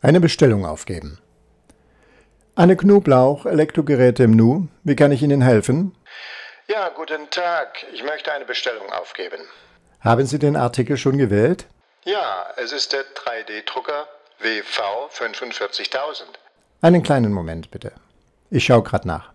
Eine Bestellung aufgeben. Anne Knoblauch, Elektrogeräte im Nu. Wie kann ich Ihnen helfen? Ja, guten Tag. Ich möchte eine Bestellung aufgeben. Haben Sie den Artikel schon gewählt? Ja, es ist der 3D-Drucker WV 45.000. Einen kleinen Moment bitte. Ich schaue gerade nach.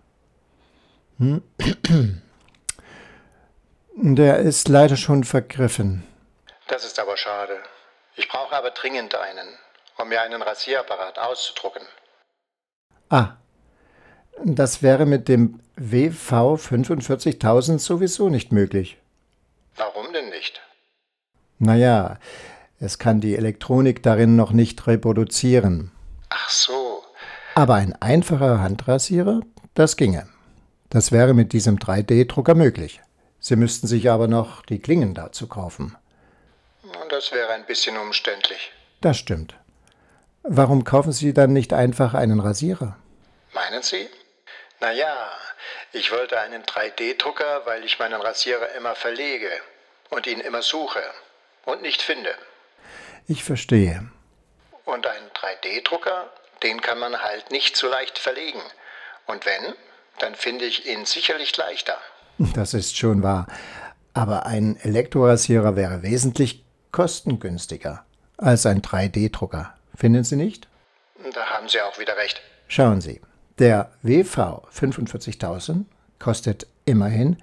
Der ist leider schon vergriffen. Das ist aber schade. Ich brauche aber dringend einen, um mir einen Rasierapparat auszudrucken. Ah, das wäre mit dem WV 45.000 sowieso nicht möglich. Warum denn nicht? Naja, es kann die Elektronik darin noch nicht reproduzieren. Ach so. Aber ein einfacher Handrasierer, das ginge. Das wäre mit diesem 3D-Drucker möglich. Sie müssten sich aber noch die Klingen dazu kaufen. Das wäre ein bisschen umständlich. Das stimmt. Warum kaufen Sie dann nicht einfach einen Rasierer? Meinen Sie? Naja, ich wollte einen 3D-Drucker, weil ich meinen Rasierer immer verlege und ihn immer suche und nicht finde. Ich verstehe. Und einen 3D-Drucker, den kann man halt nicht so leicht verlegen. Und wenn, dann finde ich ihn sicherlich leichter. Das ist schon wahr. Aber ein Elektrorasierer wäre wesentlich kostengünstiger als ein 3D-Drucker. Finden Sie nicht? Da haben Sie auch wieder recht. Schauen Sie, der WV 45.000 kostet immerhin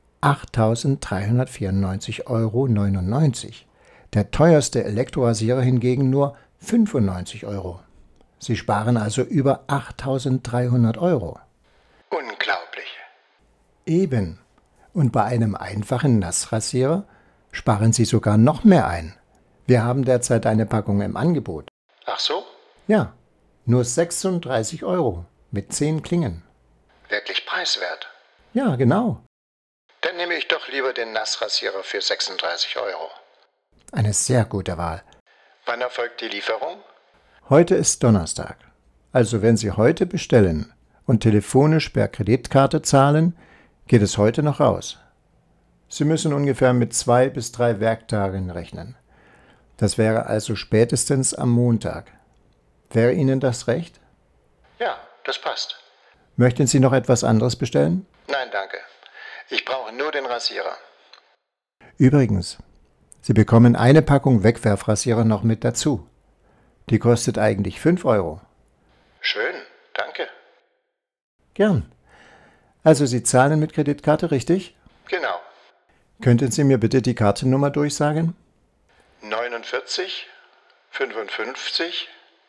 8.394,99 €. Der teuerste Elektrorasierer hingegen nur 95 €. Sie sparen also über 8.300 €. Unglaublich. Eben. Und bei einem einfachen Nassrasierer sparen Sie sogar noch mehr ein. Wir haben derzeit eine Packung im Angebot. Ach so? Ja, nur 36 € mit 10 Klingen. Wirklich preiswert. Ja, genau. Dann nehme ich doch lieber den Nassrasierer für 36 €. Eine sehr gute Wahl. Wann erfolgt die Lieferung? Heute ist Donnerstag. Also wenn Sie heute bestellen und telefonisch per Kreditkarte zahlen, geht es heute noch raus. Sie müssen ungefähr mit 2 bis 3 Werktagen rechnen. Das wäre also spätestens am Montag. Wäre Ihnen das recht? Ja, das passt. Möchten Sie noch etwas anderes bestellen? Nein, danke. Ich brauche nur den Rasierer. Übrigens, Sie bekommen eine Packung Wegwerfrasierer noch mit dazu. Die kostet eigentlich 5 €. Schön, danke. Gern. Also Sie zahlen mit Kreditkarte, richtig? Genau. Könnten Sie mir bitte die Kartennummer durchsagen? 49, 55,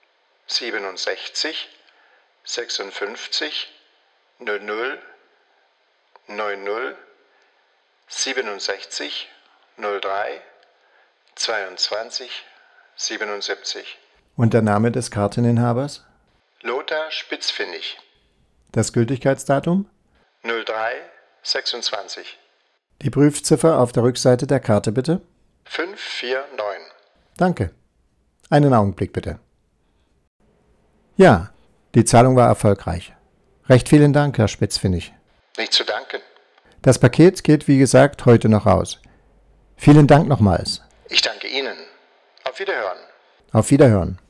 67, 56, 00, 90, 67, 03, 22, 77. Und der Name des Karteninhabers? Lothar Spitzfinnig. Das Gültigkeitsdatum? 03, 26. Die Prüfziffer auf der Rückseite der Karte bitte? 549. Danke. Einen Augenblick bitte. Ja, die Zahlung war erfolgreich. Recht vielen Dank, Herr Spitzfinnig. Nicht zu danken. Das Paket geht, wie gesagt, heute noch raus. Vielen Dank nochmals. Ich danke Ihnen. Auf Wiederhören. Auf Wiederhören.